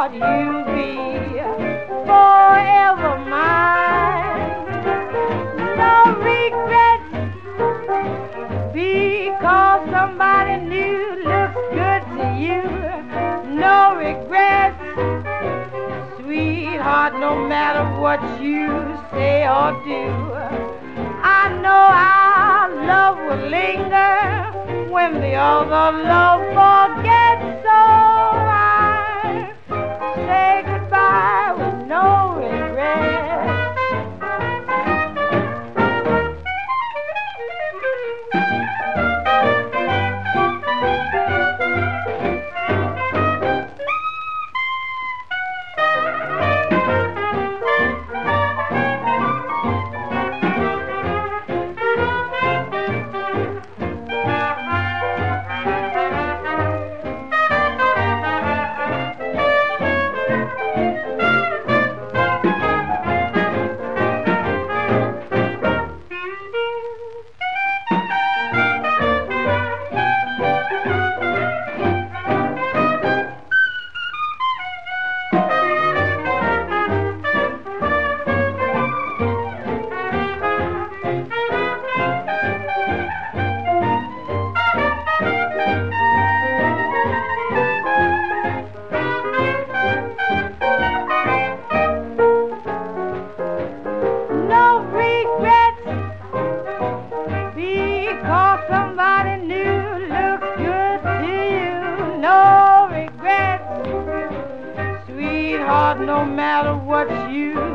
sweetheart, you'll be forever mine. No regrets because somebody new looks good to you. No regrets, sweetheart, no matter what you say or do. I know our love will linger when the other love forgets. So I say goodbye with no regrets. No matter what you